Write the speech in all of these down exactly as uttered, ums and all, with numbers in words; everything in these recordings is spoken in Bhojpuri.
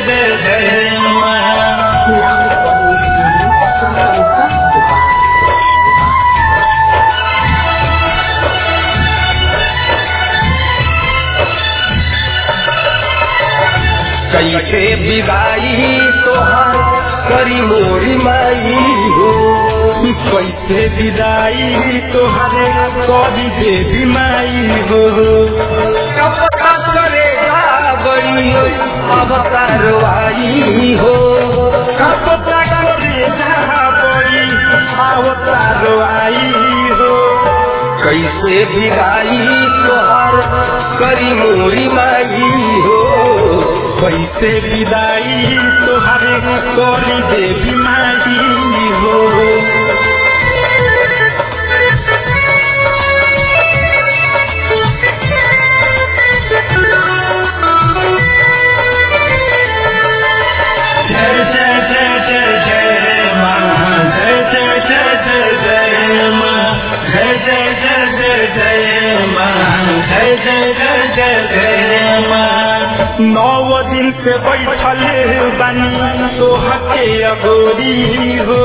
जय जय माँ। कैसे विदाई तोहार करी मोरी माई हो, कैसे विदाई तोहरे करी देवी माई हो। कब तक करेगा बड़ी अब कार्रवाई हो, कब तक करेगा बड़ी अब कार्रवाई हो। कैसे विदाई तोहार करी मोरी माई हो, कैसे विदाई तोहरे करी देवी माई हो। जय जय जय जय जय माँ, जय जय जय जय जय माँ, जय जय जय जय जय माँ, जय जय जय जय जय माँ। नौ दिन से बैठल बानी तोहके अगोरी हो,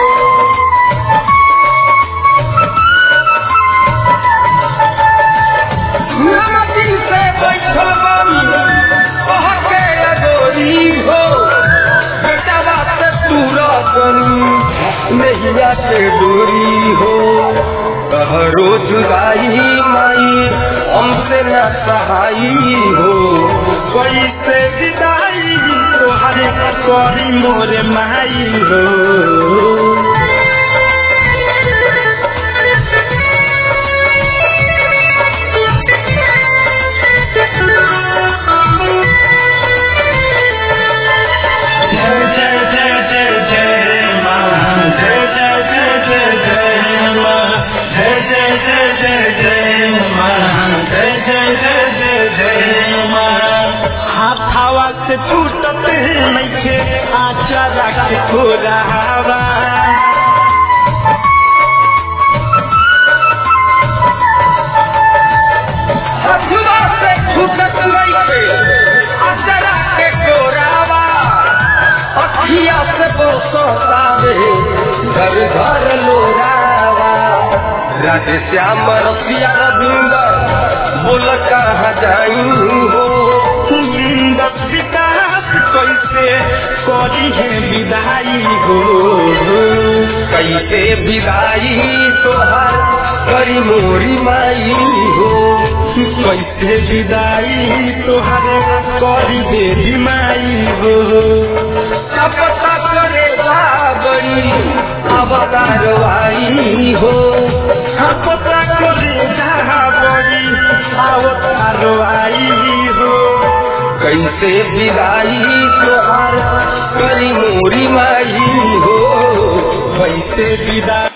नौ दिन से बैठल बानी तोहके अगोरी हो। बेटवा से पूरा बनी नैया से दूरी हो, तहरो जुदाई माई हमसे न सहाई हो। कैसे विदाई तोहरे करी मोरे माई हो। जय जय जय जय जय माँ, जय जय जय जय जय माँ, जय जय जय जय जय माँ, जय जय जय जय जय माँ। हाथावा से छूटत नइखे आचारा के कोरावा, हथुआ से छूटत नइखे आचारा के कोरावा। अखिया से बोसतावे घर घर लोरावा। राधे श्याम रसिया रविंदर बोल कहाँ जाई हो, विकास कैसे करी है विदाई हो। कैसे विदाई तोहार करी मोरी माई हो, कैसे विदाई तोहरे करी देवी माई हो। कब तक करेगा बड़ी अब कार्रवाई हो, कब तक करेगा बड़ी अब कार्रवाई हो। कैसे विदाई तोहार करी मोरी माई हो, कैसे विदाई